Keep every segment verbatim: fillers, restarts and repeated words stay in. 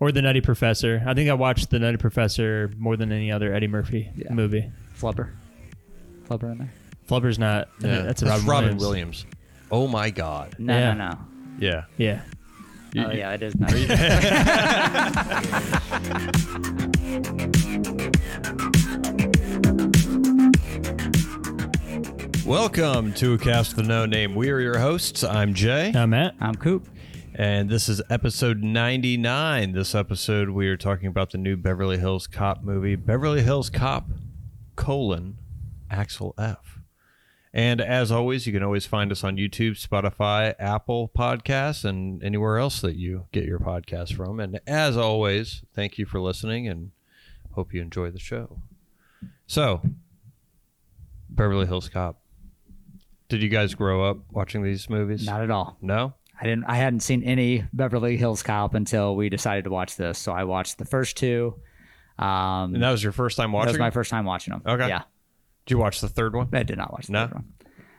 Or The Nutty Professor. I think I watched The Nutty Professor more than any other Eddie Murphy Yeah. movie. Flubber. Flubber in there? Flubber's not. Yeah. That's, That's Robin, Robin Williams. Williams. Oh my God. No, Yeah. no, no. Yeah. Yeah. You- Oh, yeah, it is not. Welcome to Cast the No Name. We are your hosts. I'm Jay. I'm Matt. I'm Coop. And this is episode ninety-nine. This episode, we are talking about the new Beverly Hills Cop movie, Beverly Hills Cop, colon, Axel F. And as always, you can always find us on YouTube, Spotify, Apple Podcasts, and anywhere else that you get your podcasts from. And as always, thank you for listening and hope you enjoy the show. So, Beverly Hills Cop. Did you guys grow up watching these movies? Not at all. No? I didn't. I hadn't seen any Beverly Hills Cop until we decided to watch this. So I watched the first two. Um, And that was your first time that watching? was my first time watching them. Okay. Yeah. Did you watch the third one? I did not watch the No? third one.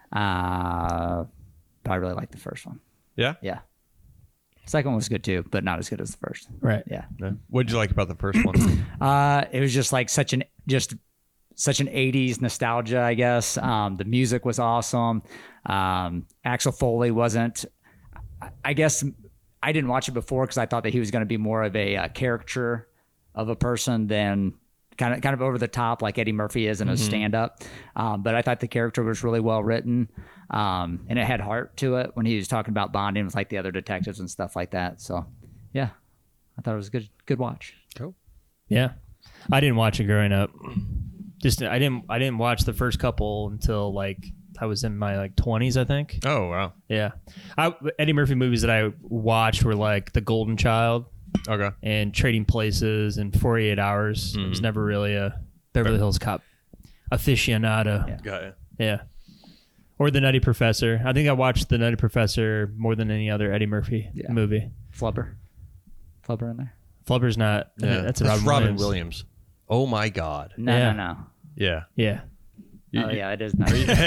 Uh, but I really liked the first one. Yeah? Yeah. Second one was good too, but not as good as the first. Right. Yeah. No. What did you like about the first one? Uh, it was just like such an just such an eighties nostalgia, I guess. Um, the music was awesome. Um, Axel Foley wasn't. I guess I didn't watch it before because I thought that he was going to be more of a uh, caricature of a person than kind of kind of over the top like Eddie Murphy is in a stand up. Um, but I thought the character was really well written, um, and it had heart to it when he was talking about bonding with like the other detectives and stuff like that. So, yeah, I thought it was a good good watch. Cool. Yeah. I didn't watch it growing up. Just I didn't I didn't watch the first couple until like I was in my like twenties, I think. Oh, wow. Yeah. I, Eddie Murphy movies that I watched were like The Golden Child Okay. and Trading Places and forty-eight hours. I was never really a Beverly Hills Cop aficionado. Yeah. Got it. Yeah. Or The Nutty Professor. I think I watched The Nutty Professor more than any other Eddie Murphy Yeah. movie. Flubber. Flubber in there? Flubber's not. Yeah. That's, That's Robin, Robin Williams. Williams. Oh, my God. No, Yeah. no, no. Yeah. Yeah. Oh, yeah, it is not.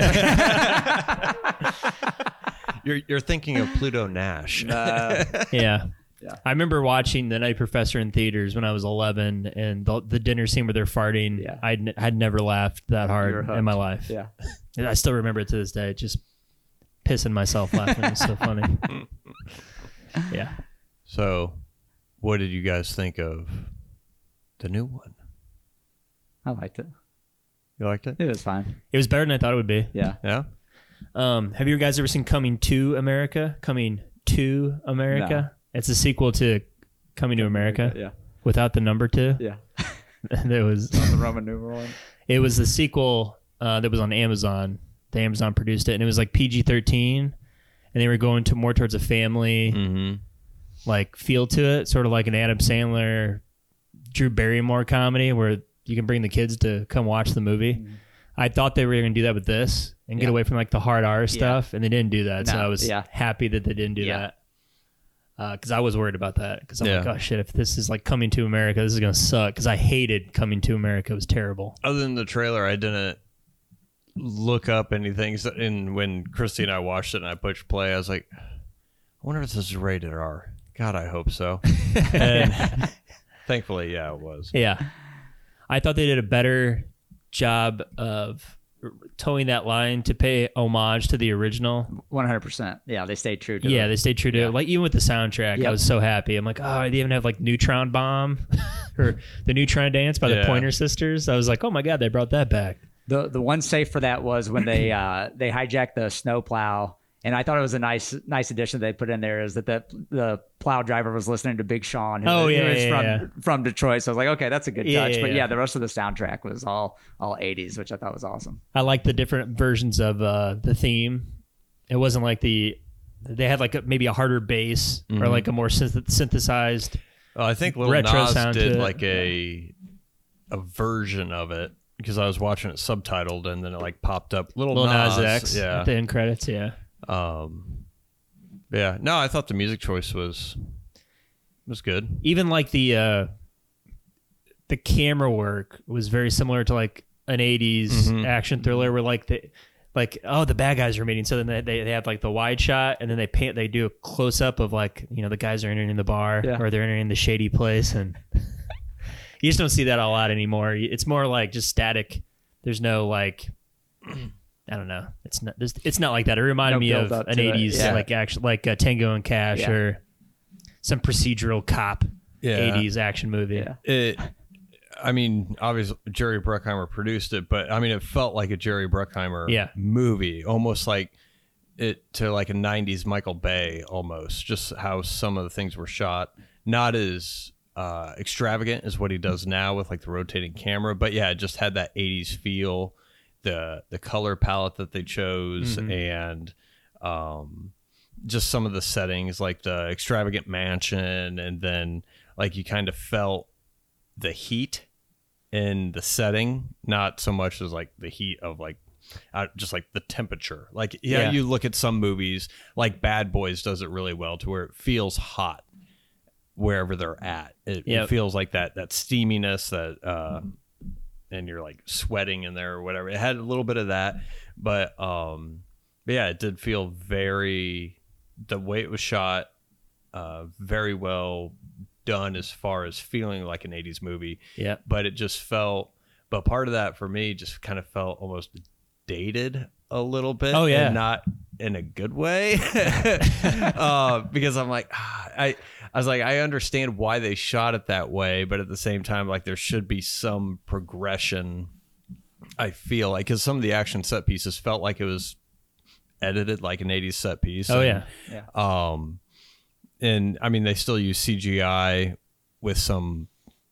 You're you're thinking of Pluto Nash. Uh, Yeah. Yeah. I remember watching The Nutty Professor in theaters when I was eleven, and the, the dinner scene where they're farting, Yeah. I'd, n- I'd never laughed that You were hard hooked. in my life. yeah. And I still remember it to this day, just pissing myself laughing. It's so funny. Yeah. So, what did you guys think of the new one? I liked it. You liked it? It was fine. It was better than I thought it would be. Yeah. Yeah? Um, have you guys ever seen Coming to America? Coming to America? It's a sequel to Coming to America Yeah. without the number two. Yeah. There was The Roman numeral one. it was the sequel uh, that was on Amazon. The Amazon produced it, and it was like P G thirteen, and they were going to more towards a family Mm-hmm. like feel to it, sort of like an Adam Sandler, Drew Barrymore comedy where you can bring the kids to come watch the movie. Mm-hmm. I thought they were going to do that with this and get Yeah. away from like the hard R stuff, and they didn't do that. so No, I was yeah. happy that they didn't do Yeah. that. Because I was worried about that. Because I'm Yeah. like, oh shit, if this is like Coming to America, this is going to suck. Because I hated Coming to America. It was terrible. Other than the trailer, I didn't look up anything. So- And when Christy and I watched it and I pushed play, I was like, I wonder if this is rated R. God, I hope so. And thankfully, yeah, it was. Yeah. I thought they did a better job of towing that line to pay homage to the original. one hundred percent. Yeah, they stayed true to Yeah, it. they stayed true to Yeah. it. Like even with the soundtrack, I Yep. was so happy. I'm like, oh, they even have like Neutron Bomb or the Neutron Dance by the Yeah. Pointer Sisters. I was like, oh my god, they brought that back. The the one save for that was when they uh, they hijacked the snowplow, and I thought it was a nice nice addition they put in there is that the the plow driver was listening to Big Sean, who, Oh, who yeah, is yeah, from yeah. from Detroit. So I was like, okay, that's a good Yeah, touch. yeah, but yeah. yeah, the rest of the soundtrack was all all eighties, which I thought was awesome. I like the different versions of uh, the theme. It wasn't like the they had like a, maybe a harder bass or Mhm. like a more synth- synthesized. Well, I think Lil Retro Nas sound to did it. like a a version of it because I was watching it subtitled and then it like popped up. Lil, Lil Nas, Nas, X yeah. at the end credits. Yeah. Um, yeah. No, I thought the music choice was was good. Even like the uh, the camera work was very similar to like an eighties Mhm. action thriller where like the like, oh, the bad guys are meeting. So then they, they, they have like the wide shot, and then they paint, they do a close up of like, you know, the guys are entering the bar Yeah. or they're entering the shady place. And you just don't see that a lot anymore. It's more like just static. There's no like, I don't know. It's not, there's- it's not like that. It reminded No me of build-up an to it. eighties, Yeah. like actually like uh, Tango and Cash Yeah. or some procedural cop Yeah. eighties action movie. Yeah. It, I mean, obviously Jerry Bruckheimer produced it, but I mean, it felt like a Jerry Bruckheimer Yeah. movie, almost like it to like a nineties Michael Bay, almost just how some of the things were shot. Not as uh, extravagant as what he does now with like the rotating camera, but yeah, it just had that eighties feel, the the color palette that they chose, Mhm. and um, just some of the settings, like the extravagant mansion, and then like you kind of felt the heat in the setting, not so much as like the heat of like uh, just like the temperature. Like yeah, Yeah. you look at some movies like Bad Boys does it really well to where it feels hot wherever they're at. It, it Yep. feels like that that steaminess that uh and you're like sweating in there or whatever. It had a little bit of that, but um but yeah, it did feel very, the way it was shot, uh very well done as far as feeling like an eighties movie. Yeah. But it just felt, but part of that for me just kind of felt almost dated a little bit. Oh, yeah. And not in a good way. uh, because I'm like, ah, I, I was like, I understand why they shot it that way, but at the same time, like there should be some progression. I feel like, because some of the action set pieces felt like it was edited like an eighties set piece. Oh, And, yeah. um, and I mean, they still use C G I with some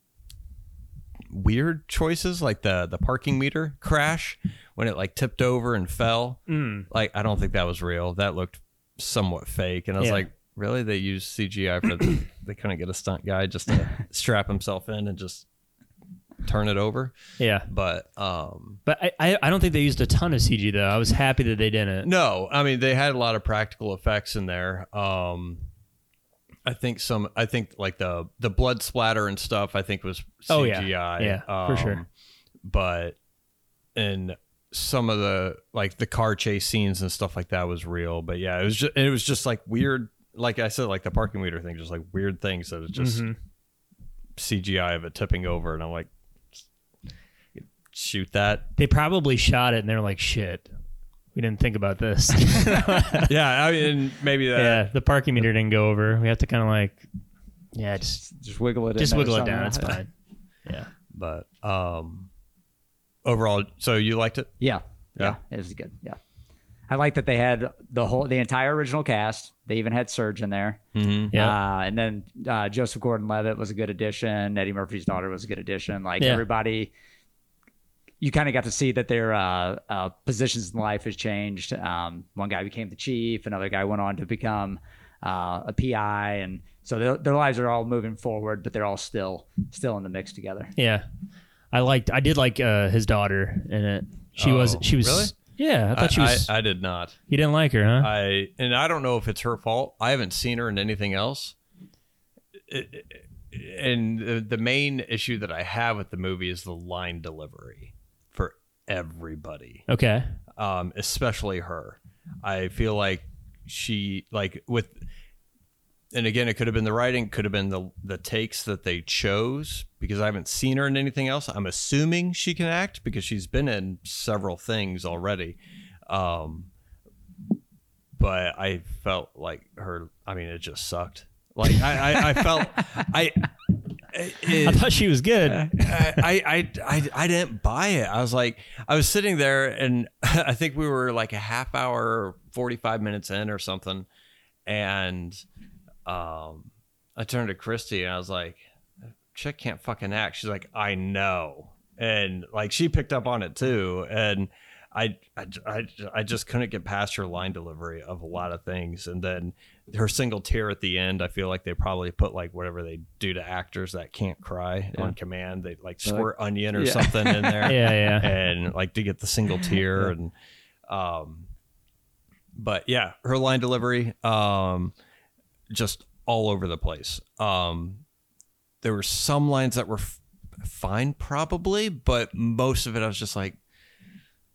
weird choices, like the the parking meter crash when it like tipped over and fell. Mm. Like, I don't think that was real. That looked somewhat fake. And I was Yeah. like, really? They used C G I for the, they couldn't get a stunt guy just to strap himself in and just turn it over. Yeah. But um But I, I, I don't think they used a ton of C G though. I was happy that they didn't. no, I mean, they had a lot of practical effects in there. Um I think some, I think like the the blood splatter and stuff, I think was Oh, yeah. C G I. Yeah, for sure. But and some of the like the car chase scenes and stuff like that was real. But yeah, it was just it was just like weird. Like I said, like the parking meter thing, just like weird things that it's just Mhm. C G I of it tipping over, and I'm like, shoot that. They probably shot it and they're like, shit, we didn't think about this. Yeah, I mean, maybe that. yeah, the parking meter didn't go over. We have to kind of like, yeah, just Just wiggle it. just in there wiggle it down. It's somehow. fine. Yeah. But um, overall, so you liked it? Yeah, Yeah. yeah, it was good. Yeah, I like that they had the whole, the entire original cast. They even had Surge in there. Mm-hmm. Yeah. Uh, and then uh, Joseph Gordon-Levitt was a good addition. Eddie Murphy's daughter was a good addition. Like Yeah. everybody, you kind of got to see that their uh, uh, positions in life has changed. Um, one guy became the chief. Another guy went on to become uh, a P I, and so their, their lives are all moving forward, but they're all still still in the mix together. Yeah. I liked, I did like uh, his daughter in it. She Oh, was, she was, really? yeah, I thought she was, I, I did not. you didn't like her, huh? I and I don't know if it's her fault. I haven't seen her in anything else. It- it- and the, the main issue that I have with the movie is the line delivery for everybody, okay. um, especially her. I feel like she like with, and again, it could have been the writing, could have been the the takes that they chose, because I haven't seen her in anything else. I'm assuming she can act because she's been in several things already. Um, but I felt like her, I mean, it just sucked. Like I, I, I felt I it, I thought she was good. I, I, I, I didn't buy it. I was like, I was sitting there and I think we were like a half hour, forty-five minutes in or something. And um, I turned to Christy and I was like, chick can't fucking act. She's like, I know. And like, she picked up on it too. And I, I, I, I just couldn't get past her line delivery of a lot of things. And then her single tear at the end, I feel like they probably put like whatever they do to actors that can't cry Yeah. on command. They like Like- squirt onion or Yeah. something in there. Yeah, yeah. And like to get the single tear. Yeah. And, um, but yeah, her line delivery, um, just all over the place. Um, there were some lines that were f- fine, probably, but most of it I was just like,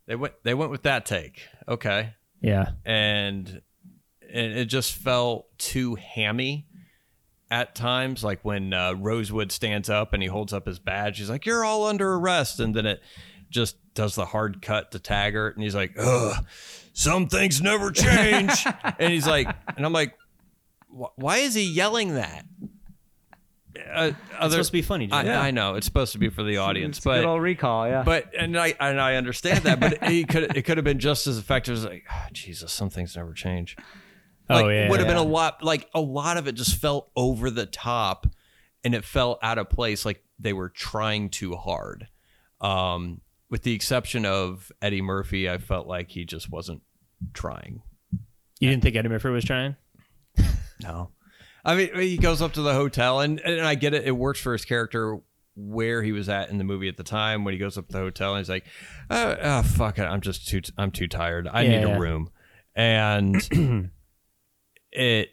they went they went with that take. Okay. Yeah. And and it just felt too hammy at times, like when uh, Rosewood stands up and he holds up his badge, he's like, "You're all under arrest," and then it just does the hard cut to Taggart, and he's like, "Ugh, some things never change," and he's like, and I'm like, why is he yelling that? Uh, It's other, supposed to be funny. I, Jim. I know it's supposed to be for the audience, It's a good but old recall, yeah. but and I and I understand that, but it could it could have been just as effective as like, oh, Jesus, some things never change. Like, Oh, yeah, would have yeah. been a lot. Like a lot of it just felt over the top, and it felt out of place. Like they were trying too hard. Um, with the exception of Eddie Murphy, I felt like he just wasn't trying. You didn't think Eddie Murphy was trying? No. I mean, he goes up to the hotel, and, and I get it. It works for his character where he was at in the movie at the time when he goes up to the hotel and he's like, oh, oh fuck it. I'm just too, I'm too tired. I Yeah, need yeah. a room. And it,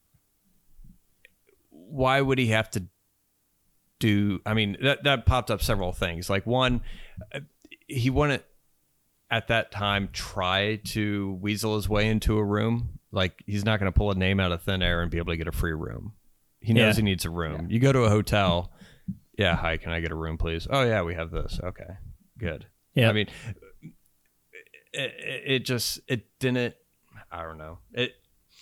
why would he have to do, I mean, that, that popped up several things. Like one, he wouldn't at that time try to weasel his way into a room. Like he's not going to pull a name out of thin air and be able to get a free room. He knows Yeah. he needs a room. You go to a hotel. Yeah. Hi, can I get a room, please? Oh yeah, we have this. Okay, good. Yeah. I mean, it, it, it just, it didn't, I don't know. It,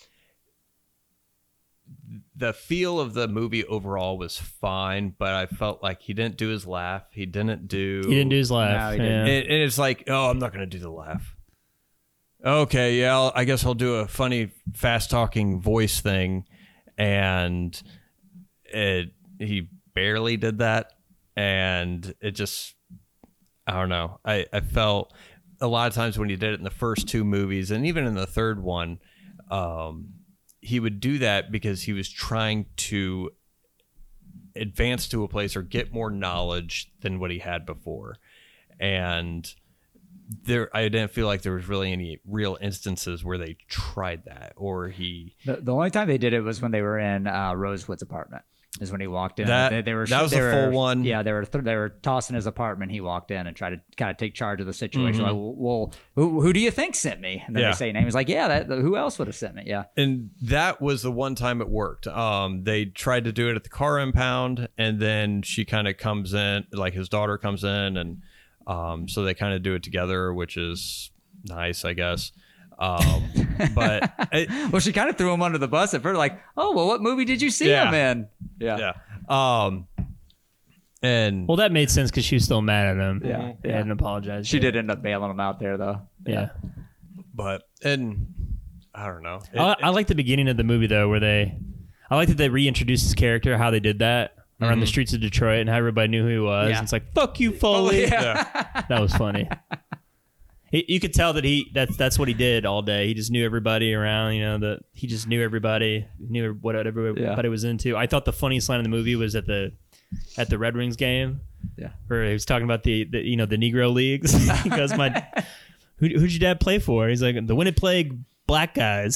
the feel of the movie overall was fine, but I felt like he didn't do his laugh. He didn't do, He didn't do his laugh. No, he didn't. yeah. and, and it's like, oh, I'm not going to do the laugh. Okay, yeah, I'll, I guess I'll do a funny, fast-talking voice thing, and it he barely did that, and it just, I don't know. I, I felt a lot of times when he did it in the first two movies, and even in the third one, um, he would do that because he was trying to advance to a place or get more knowledge than what he had before, and there I didn't feel like there was really any real instances where they tried that or he The, the only time they did it was when they were in uh, Rosewood's apartment. Is when he walked in. That- they, they were that was they the were- full one. Yeah, they were th- they were tossing his apartment. He walked in and tried to kind of take charge of the situation. Mhm. Like, well, who, who do you think sent me? And then Yeah. they say a name. He's like, yeah, that, who else would have sent me? Yeah. and that was the one time it worked. Um, they tried to do it at the car impound, and then she kind of comes in, like his daughter comes in, and um, so they kind of do it together, which is nice, I guess. Um, but it, Well, she kind of threw him under the bus at first. Like, oh, well, what movie did you see Yeah. him in? Yeah. yeah, um, and Well, that made sense because she was still mad at him. Yeah. They hadn't apologized. She yet. did end up bailing him out there, though. Yeah. but and I don't know. It- I, I like the beginning of the movie though, where they, I like that they reintroduced his character, how they did that around the streets of Detroit, and how everybody knew who he was. Yeah. And it's like, fuck you, Foley. yeah. That was funny. He, you could tell that he that's that's what he did all day. He just knew everybody around. You know that he just knew everybody, knew what everybody Yeah. was into. I thought the funniest line in the movie was at the at the Red Wings game, Yeah. where he was talking about the, the you know the Negro leagues. He goes, "My who who'd your dad play for?" He's like, "The Winnipeg Black Guys."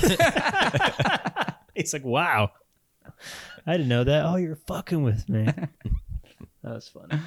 He's like, "Wow, I didn't know that." Oh, you're fucking with me. That was funny.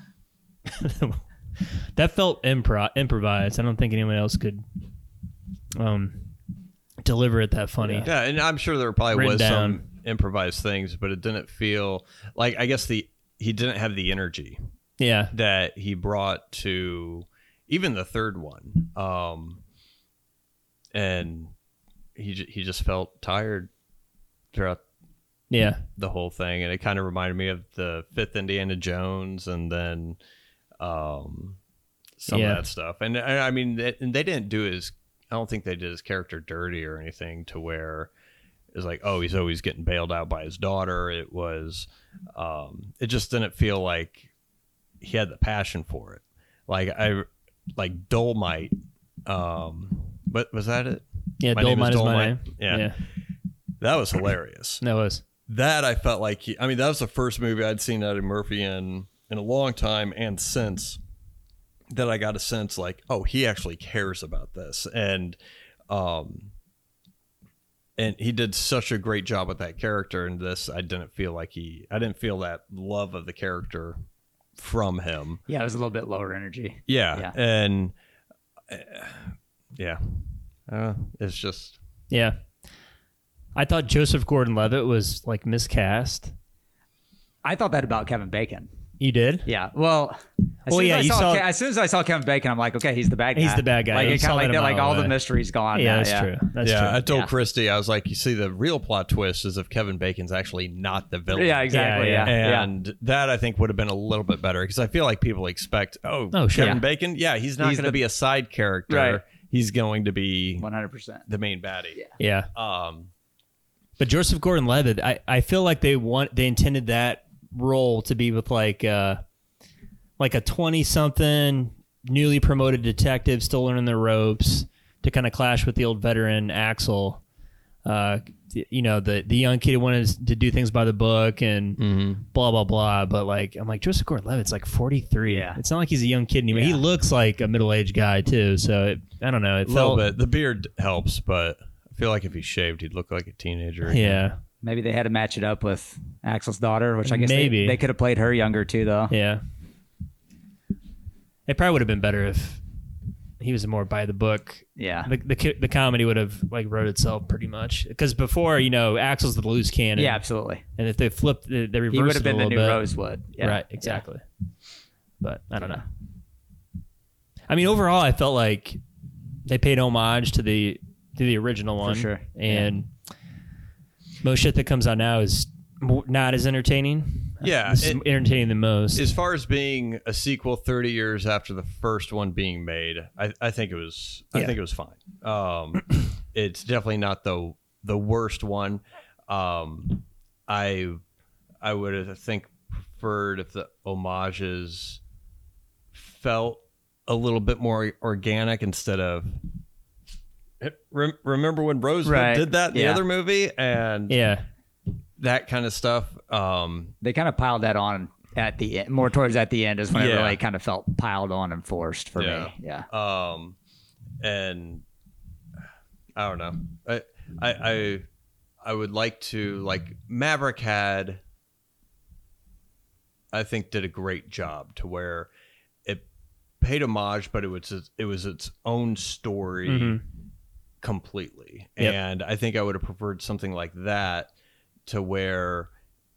That felt impro- improvised. I don't think anyone else could um, deliver it that funny. Yeah, and I'm sure there probably Written was down. some improvised things, but it didn't feel like, I guess the he didn't have the energy Yeah. that he brought to even the third one. Um, and he j- he just felt tired throughout Yeah. the whole thing, and it kind of reminded me of the fifth Indiana Jones, and then um, some Yeah. of that stuff. And I I mean, they, and they didn't do his. I don't think they did his character dirty or anything to where it's like, oh, he's always getting bailed out by his daughter. It was, um, it just didn't feel like he had the passion for it. Like I, like Dolomite. Um, but was that it? Yeah. My name is Dolomite is my Dolomite. name. Yeah. Yeah. That was hilarious. That was. That I felt like he, I mean, that was the first movie I'd seen Eddie Murphy in in a long time, and since that I got a sense like, oh, he actually cares about this, and um and he did such a great job with that character in this. I didn't feel like he I didn't feel that love of the character from him. Yeah, it was a little bit lower energy. Yeah, Yeah. and yeah, uh, it's just Yeah. I thought Joseph Gordon-Levitt was like miscast. I thought that about Kevin Bacon. You did? Yeah. Well, as, Well, soon yeah, as, I you saw, saw- Ke- as soon as I saw Kevin Bacon, I'm like, okay, he's the bad guy. He's the bad guy. Like, You it kind saw of like that a that, like mile all the away. mystery's gone. Yeah, now, that's yeah. true. That's yeah. true. I told Yeah. Christy, I was like, you see, the real plot twist is if Kevin Bacon's actually not the villain. Yeah, exactly. Yeah, Yeah, yeah. And that I think would have been a little bit better because I feel like people expect, oh, Oh, sure. Kevin Yeah. Bacon, yeah, he's not He's going to the- be a side character. Right. He's going to be one hundred percent. the main baddie. Yeah. Um, But Joseph Gordon-Levitt, I, I feel like they want they intended that role to be with like uh like a twenty-something newly promoted detective still learning the ropes to kind of clash with the old veteran Axel. Uh, you know, the the young kid who wanted to do things by the book and blah blah blah. But like, I'm like Joseph Gordon-Levitt's like forty-three. Yeah. It's not like he's a young kid anymore. He Yeah. looks like a middle aged guy too. So it, I don't know. It a little felt bit. The beard helps, but I feel like if he shaved, he'd look like a teenager. yeah. Maybe they had to match it up with Axel's daughter, which I guess Maybe. they, they could have played her younger too, though. Yeah. It probably would have been better if he was more by the book. Yeah. The the, co- the comedy would have like wrote itself pretty much because before you know Axel's the loose cannon. Yeah, absolutely. And if they flipped, they, they reversed He would it have a been the little new bit. Rosewood. Yeah. Right. Exactly. But I don't know. I mean, overall, I felt like they paid homage to the to the original one. sure. And most shit that comes out now is mo- not as entertaining. Yeah, This is it- entertaining the most. As far as being a sequel thirty years after the first one being made, I, I think it was I Yeah. think it was fine. Um, it's definitely not the the worst one. Um, I I would have I think preferred if the homages felt a little bit more organic instead of. Rem- Remember when Rosewood Right. did that in the Yeah. other movie and yeah. that kind of stuff? Um, They kind of piled that on at the end, more towards at the end is when it Yeah. really kind of felt piled on and forced for Yeah. me. Yeah. um and I don't know. I I I I would like to like Maverick had I think did a great job to where it paid homage, but it was its, it was its own story Mhm. completely. Yep. And I think I would have preferred something like that to where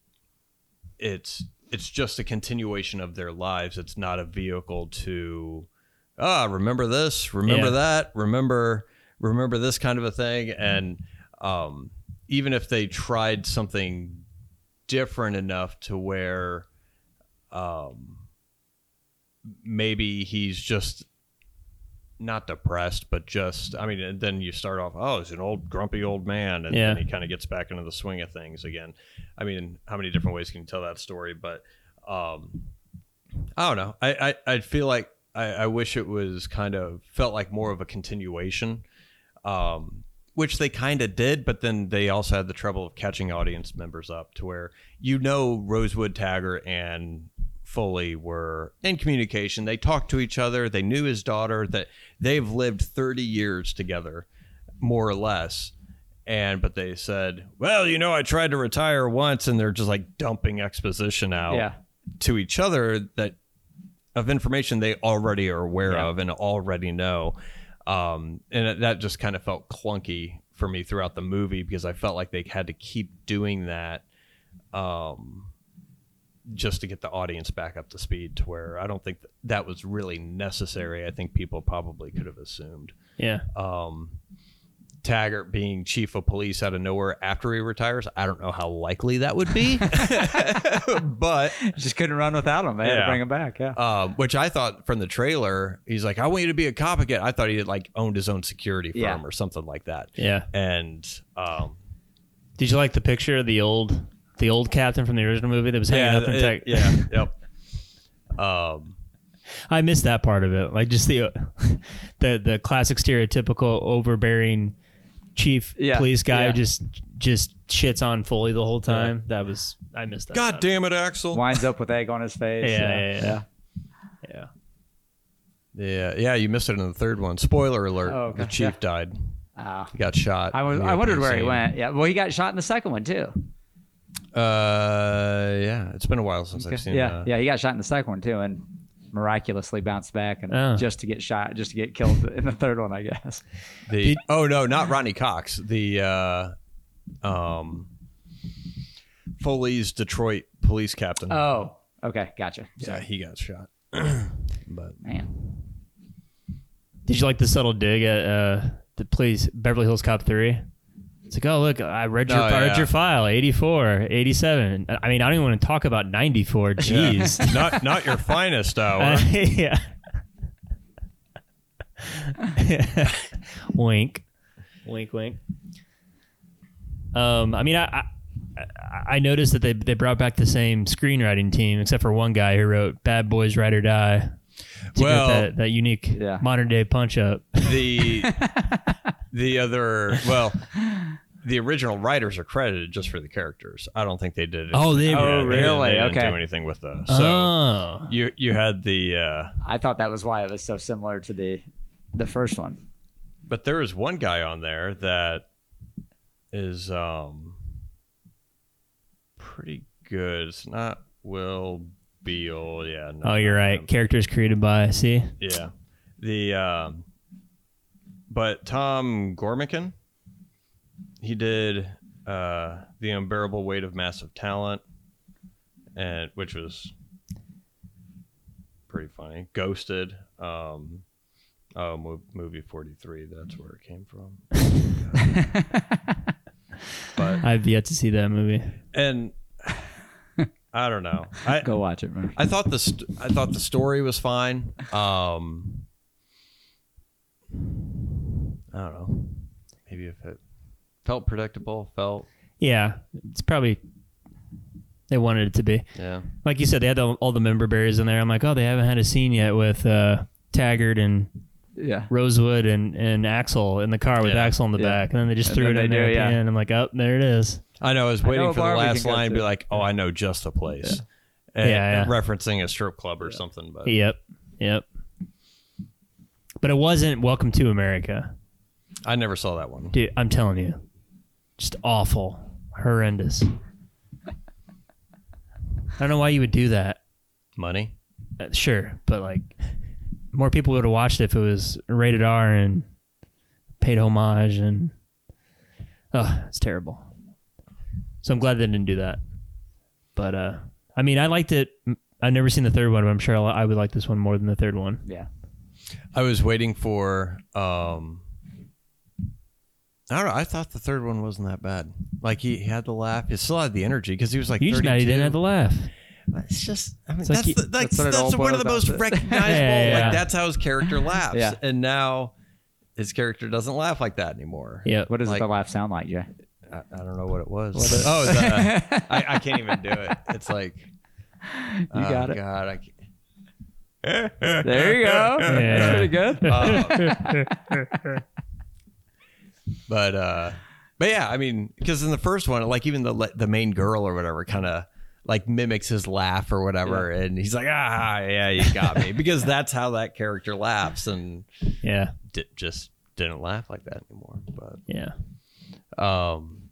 it's it's just a continuation of their lives. It's not a vehicle to ah remember this, remember Yeah. that, remember remember this kind of a thing. And um, even if they tried something different enough to where um, maybe he's just not depressed, but just, I mean, and then you start off, oh, he's an old, grumpy old man. And Yeah. then he kind of gets back into the swing of things again. I mean, how many different ways can you tell that story? But um, I don't know. I, I, I feel like I, I wish it was kind of felt like more of a continuation, um, which they kind of did. But then they also had the trouble of catching audience members up to where, you know, Rosewood, Taggart, and Foley were in communication. They talked to each other. They knew his daughter, that they've lived thirty years together, more or less. And, but they said, well, you know, I tried to retire once, and they're just like dumping exposition out Yeah. to each other that of information they already are aware Yeah. of and already know. Um, and that just kind of felt clunky for me throughout the movie because I felt like they had to keep doing that. Um, just to get the audience back up to speed to where I don't think that, that was really necessary. I think people probably could have assumed. Yeah. Um, Taggart being chief of police out of nowhere after he retires, I don't know how likely that would be. But Just couldn't run without him. They had to Yeah. bring him back. Yeah. uh, which I thought from the trailer, he's like, I want you to be a cop again. I thought he had like owned his own security firm Yeah. or something like that. Yeah. And um, Did you like the picture of the old the old captain from the original movie that was hanging yeah, up in it- tech? yeah, yep. Um, I missed that part of it. Like just the the the classic stereotypical overbearing chief Yeah, police guy yeah. who just just shits on Foley the whole time. That was I missed that. God part. damn it, Axel. Winds up with egg on his face. Yeah, yeah, yeah. Yeah. Yeah, yeah, you missed it in the third one. Spoiler alert: Oh, okay. the chief Yeah. died. Ah. He got shot. I was. in the I wondered opening where he scene. went. Yeah. Well, he got shot in the second one too. Uh, yeah, it's been a while since I've seen. yeah. uh, Yeah. He got shot in the second one too, and miraculously bounced back and Oh. just to get shot, just to get killed in the third one, I guess. The Did- oh no, not Rodney Cox. The uh, um, Foley's Detroit police captain. Oh, okay, gotcha. yeah, Sorry. he got shot. But Man. Did you like the subtle dig at uh, the police Beverly Hills Cop three? It's like, oh, look, I read your, Oh, I read yeah. your file, eighty-four, eighty-seven. I mean, I don't even want to talk about ninety-four. Jeez. not not your finest hour. Uh, yeah. Wink. Wink, wink. Um, I mean, I, I I noticed that they they brought back the same screenwriting team, except for one guy who wrote Bad Boys Ride or Die. To get Well, that, that unique Yeah. modern day punch up. the the other well, the original writers are credited just for the characters. I don't think they did it. Oh, they- Oh, didn't- really? They didn't Okay. do anything with those. So oh. you you had the uh, I thought that was why it was so similar to the the first one. but there is one guy on there that is um pretty good. It's not Will Beal. Yeah. No, Oh, you're not right. him. Characters created by, see? Yeah. The um but Tom Gormican, he did uh The Unbearable Weight of Massive Talent, and which was pretty funny. Ghosted, um oh mo- movie forty-three, that's where it came from. But I've yet to see that movie. and I don't know. I Go watch it, man. I thought the st- I thought the story was fine. Um, I don't know. Maybe if it felt predictable, felt Yeah, it's probably they wanted it to be. yeah. Like you said, they had the, all the member berries in there. I'm like, oh, they haven't had a scene yet with uh, Taggart and Yeah. Rosewood and, and Axel in the car with Yeah. Axel in the Yeah. back, and then they just And threw then it in they there do, at yeah. the end. I'm like, oh, there it is. I know. I was I waiting know a for the bar we last can go line to be to. like, "Oh, I know just the place," and, Yeah, yeah. referencing a strip club or something. But Yep, yep. But it wasn't Welcome to America, I never saw that one. dude. I'm telling you, just awful, horrendous. I don't know why you would do that. Money. Uh, sure, but like, more people would have watched it if it was rated R and paid homage, and oh, it's terrible. So I'm glad they didn't do that. But uh, I mean, I liked it. I've never seen the third one, but I'm sure I'll, I would like this one more than the third one. Yeah. I was waiting for. Um, I don't know. I thought the third one wasn't that bad. Like he, he had the laugh. He still had the energy because he was like You just mad he didn't have the laugh. It's just, I mean, like that's, he- the, like, that's what it that's all one of the boils most down to. recognizable. Yeah, yeah, yeah. Like that's how his character laughs. Yeah. And now his character doesn't laugh like that anymore. Yeah. What does Like- the laugh sound like, Jay? I, I don't know what it was. What is- oh, the, I, I can't even do it. It's like, You oh, got it. God, I can't. There you go. Yeah. That's pretty good. Uh, but uh, but yeah, I mean, because in the first one, like even the le- the main girl or whatever, kind of like mimics his laugh or whatever, and he's like, ah, yeah, you got me, because that's how that character laughs, and Yeah. di- just didn't laugh like that anymore. But Yeah. um,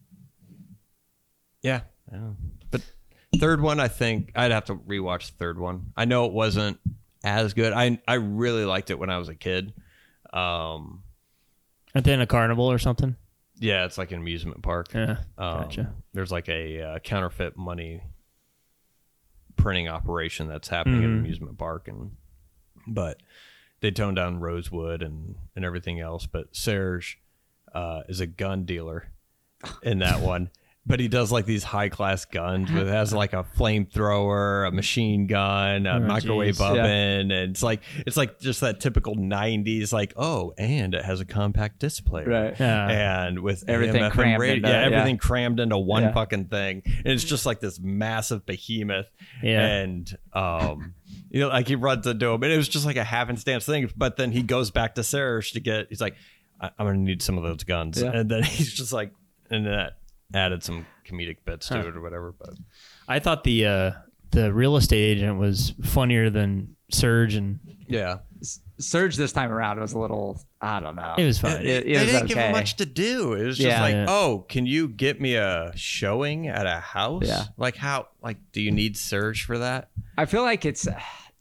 yeah, I don't know. But third one, I think I'd have to rewatch the third one. I know it wasn't as good. I I really liked it when I was a kid. Um, Aren't they in a carnival or something? yeah, it's like an amusement park. Yeah. Um, Gotcha. There's like a uh, counterfeit money printing operation that's happening at an Mhm. amusement park, and but they toned down Rosewood and and everything else. But Serge uh, is a gun dealer in that one. But he does like these high class guns with has like a flamethrower, a machine gun, a Oh, microwave geez. oven, Yeah. and it's like it's like just that typical nineties like, oh, and it has a compact display, Right. Yeah. and with Everything A M, F M crammed radio, into- yeah, yeah. everything crammed into one Yeah. fucking thing, and it's just like this massive behemoth. Yeah. And um, you know, like he runs into him, and it was just like a happenstance thing. But then he goes back to Serge to get. He's like, I- I'm gonna need some of those guns, Yeah. and then he's just like, and that added some comedic bits to Huh. it or whatever. But I thought the uh, the real estate agent was funnier than Surge, and yeah, Surge this time around was a little, I don't know. it was fine. It- it they was didn't give him okay. much to do. It was just Yeah. like, Yeah. oh, can you get me a showing at a house? Yeah. Like how? Like, do you need Surge for that? I feel like it's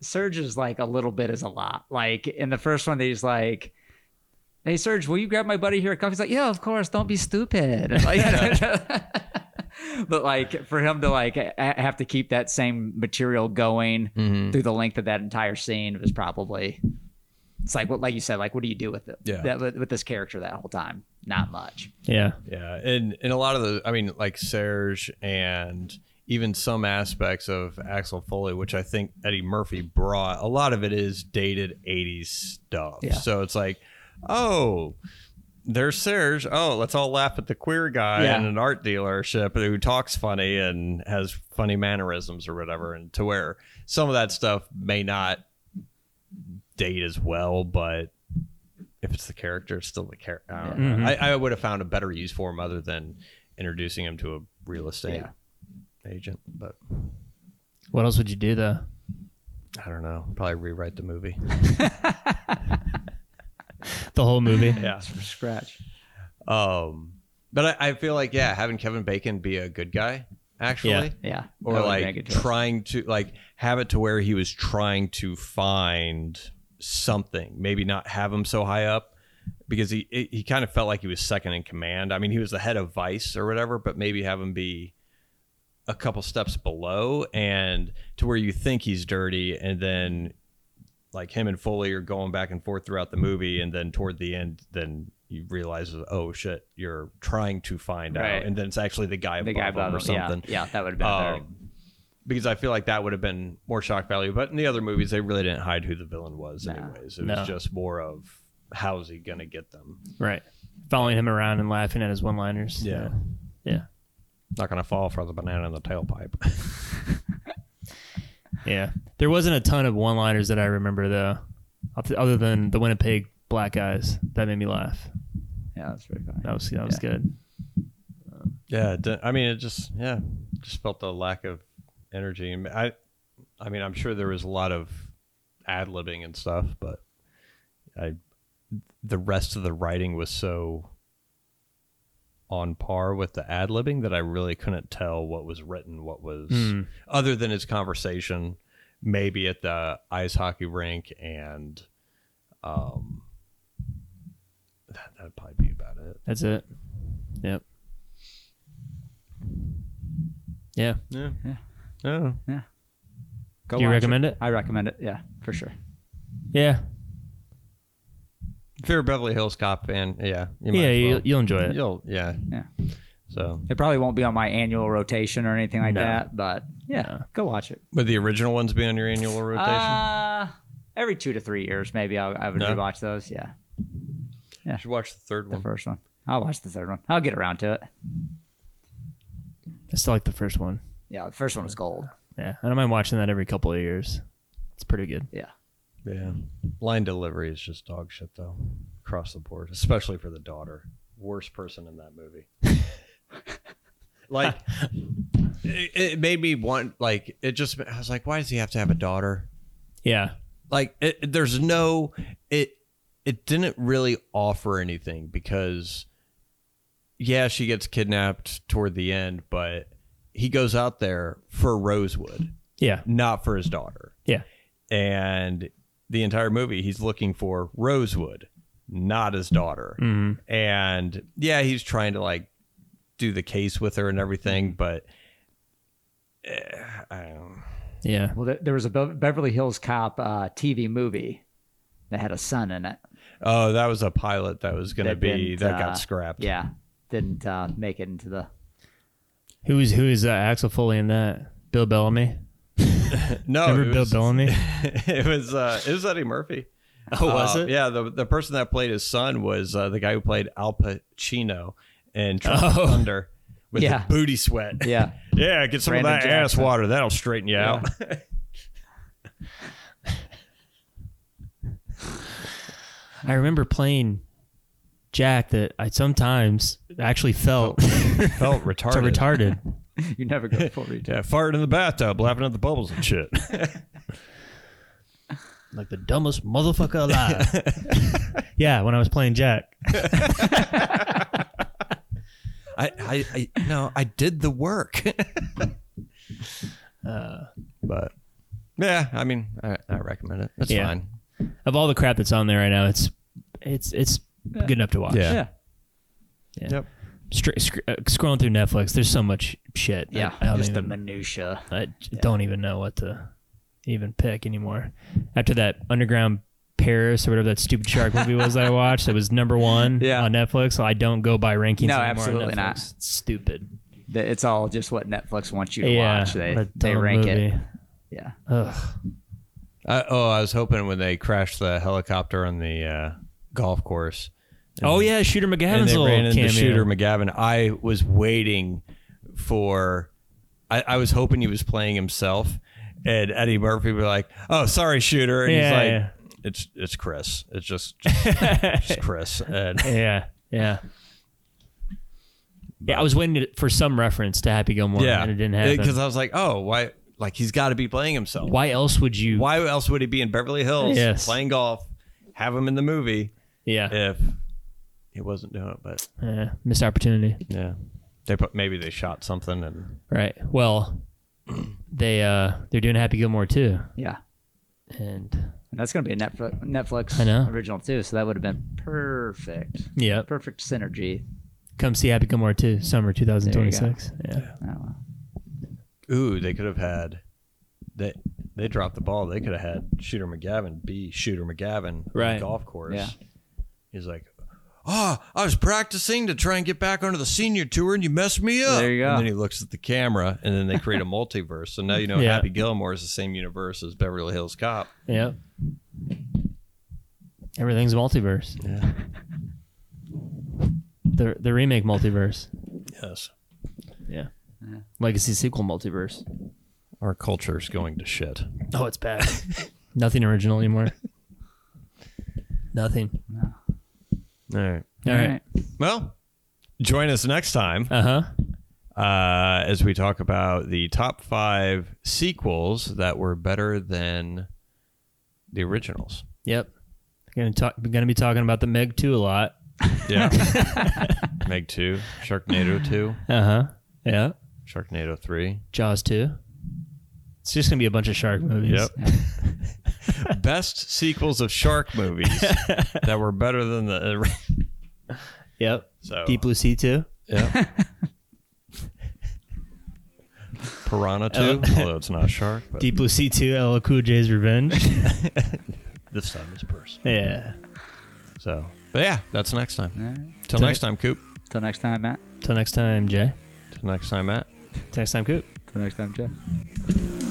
Surge is like a little bit is a lot. Like in the first one, he's like, "Hey Surge, will you grab my buddy here a coffee?" He's like, "Yeah, of course. Don't be stupid." And like, but like for him to like have to keep that same material going mm-hmm. through the length of that entire scene was probably. It's like what, like you said, like what do you do with it? Yeah. That, with, with this character that whole time, not much. Yeah, yeah, and and a lot of the, I mean, like Serge and even some aspects of Axel Foley, which I think Eddie Murphy brought. A lot of it is dated eighties stuff. Yeah. So it's like, oh, there's Serge. Oh, let's all laugh at the queer guy Yeah. in an art dealership who talks funny and has funny mannerisms or whatever. And to where some of that stuff may not date as well, but if it's the character, it's still the character. I, don't know. Mm-hmm. I, I would have found a better use for him other than introducing him to a real estate Yeah. agent. But what else would you do though? I don't know. Probably rewrite the movie. The whole movie. Yeah. From scratch. Um, but I, I feel like yeah, having Kevin Bacon be a good guy actually. Yeah. Yeah. Or That would make like it to us. trying to like have it to where he was trying to find something, maybe not have him so high up because he he kind of felt like he was second in command. I mean, he was the head of Vice or whatever, but maybe have him be a couple steps below and to where you think he's dirty, and then like him and Foley are going back and forth throughout the movie, and then toward the end, then you realize, oh shit, you're trying to find Right. out, and then it's actually the guy above The guy him above or him, yeah. something. Yeah, that would have been better. Um, because I feel like that would have been more shock value. But in the other movies, they really didn't hide who the villain was, No. anyways. It No. was just more of how's he gonna get them? Right. Following him around and laughing at his one-liners. Yeah. Yeah. Not gonna fall for the banana in the tailpipe. Yeah. There wasn't a ton of one-liners that I remember though, other than the Winnipeg black guys. That made me laugh. Yeah, that's very funny. That was that was Yeah. good. yeah, it di- I mean, it just yeah, just felt the lack of energy. And I, I mean, I'm sure there was a lot of ad libbing and stuff, but I, the rest of the writing was so on par with the ad libbing that I really couldn't tell what was written, what was Mm. other than his conversation, maybe at the ice hockey rink, and um, that, that'd probably be about it. That's it. Yep. Yeah. Yeah, Yeah. yeah. Go Do you watch recommend it? I recommend it. Yeah, for sure. Yeah. If you're a Beverly Hills Cop fan, yeah, you might Yeah, as you, well. you'll enjoy it. You'll, yeah, Yeah. So, It probably won't be on my annual rotation or anything like No. that, but yeah, No. go watch it. would the original ones be on your annual rotation? Uh, every two to three years, maybe I'll, I would No? rewatch those. Yeah, you should watch the third the one. first one. I'll watch the third one. I'll get around to it. I still like the first one. Yeah, the first one was gold. Yeah. I don't mind watching that every couple of years. It's pretty good. Yeah. Yeah, line delivery is just dog shit though, across the board, especially for the daughter. Worst person in that movie. Like, it, it made me want. Like, it just. I was like, why does he have to have a daughter? Yeah. Like, it, there's no. It. It didn't really offer anything because, yeah, she gets kidnapped toward the end, but he goes out there for Rosewood, Yeah. not for his daughter. Yeah. And the entire movie, he's looking for Rosewood, not his daughter. Mm-hmm. And yeah, he's trying to like do the case with her and everything, but eh, I don't know. Yeah. Well, there, there was a Be- Beverly Hills Cop uh, T V movie that had a son in it. Oh, that was a pilot that was going to That be didn't, that uh, got scrapped. Yeah, didn't uh, make it into the. Who is who is uh, Axel Foley in that? Bill Bellamy. No, Remember it Bill was, Bellamy? it was uh, it was Eddie Murphy. Oh, was Uh, it? Yeah, the the person that played his son was uh, the guy who played Al Pacino in Tropic Oh. Thunder with Yeah. the booty sweat. Yeah, Yeah, get some Brandon of that ass Jackson. water. That'll straighten you Yeah. out. I remember playing Jack that I sometimes actually felt Felt so retarded. retarded. you never go full retail. Yeah, farted in the bathtub, laughing at the bubbles and shit. Like the dumbest motherfucker alive. Yeah, when I was playing Jack. I, I, I, no, I did the work. Uh, but Yeah, I mean, I, I recommend it. It's Yeah. fine. Of all the crap that's on there right now, it's it's it's good enough to watch. Yeah. Yeah. Yeah. Yep. Str- sc- uh, scrolling through Netflix, there's so much shit. I- Yeah. I, don't Just even, the minutia. I j- don't even know what to even pick anymore. After that Underground Paris or whatever that stupid shark movie was that I watched, that was number one Yeah. on Netflix. So I don't go by rankings No, anymore absolutely on Netflix. not. It's stupid. The- It's all just what Netflix wants you to Yeah, watch. They what a they dumb rank movie. it. Yeah. Ugh. I, oh, I was hoping when they crashed the helicopter on the uh, golf course. Oh yeah, Shooter And McGavin's they little ran into cameo. Shooter McGavin. I was waiting for. I, I was hoping he was playing himself, and Eddie Murphy would be like, "Oh, sorry, Shooter," and Yeah, he's like, yeah. "It's it's Chris. It's just just, just Chris." And Yeah, yeah. Yeah, I was waiting to- for some reference to Happy Gilmore, yeah, and it didn't happen. because I was like, "Oh, why?" Like he's got to be playing himself. Why else would you? Why else would he be in Beverly Hills Yes. playing golf? Have him in the movie Yeah, if he wasn't doing it. But yeah, missed opportunity. yeah, they put maybe they shot something and Right. Well, they uh they're doing Happy Gilmore too, Yeah. and And that's going to be a Netflix, Netflix I know. original too. So that would have been perfect. yeah, Perfect synergy. come see Happy Gilmore too, summer two thousand twenty-six. Yeah. Oh, well. ooh, they could have had they they dropped the ball. They could have had Shooter McGavin be Shooter McGavin on Right. the golf course. Yeah. He's like, "Oh, I was practicing to try and get back onto the senior tour, and you messed me up." There you go. And then he looks at the camera, and then they create a multiverse. So now you know Yeah. Happy Gilmore is the same universe as Beverly Hills Cop. Yeah. Everything's multiverse. Yeah. The the remake multiverse. Yes. Yeah. Yeah. Legacy sequel multiverse. Our culture's going to shit. Oh, it's bad. Nothing original anymore. Nothing. All right. All right. Well, join us next time Uh huh. uh, as we talk about the top five sequels that were better than the originals. Yep. Gonna talk. Gonna be talking about the Meg two a lot. Yeah. Meg two, Sharknado two, Uh huh. Yeah. Sharknado three. Jaws two. It's just gonna be a bunch of shark movies. Yep. Best sequels of shark movies that were better than the. Yep. So Deep Blue Sea two. Yeah. Piranha two, although it's not a shark. But Deep Blue Sea two. L L Cool J's Revenge. this time it's a person. Yeah. So, but yeah, that's next time. All right. Till Till next time, Coop. Till next time, Matt. Till next time, Jay. Till next time, Matt. Till next time, Coop. Till next time, Jeff.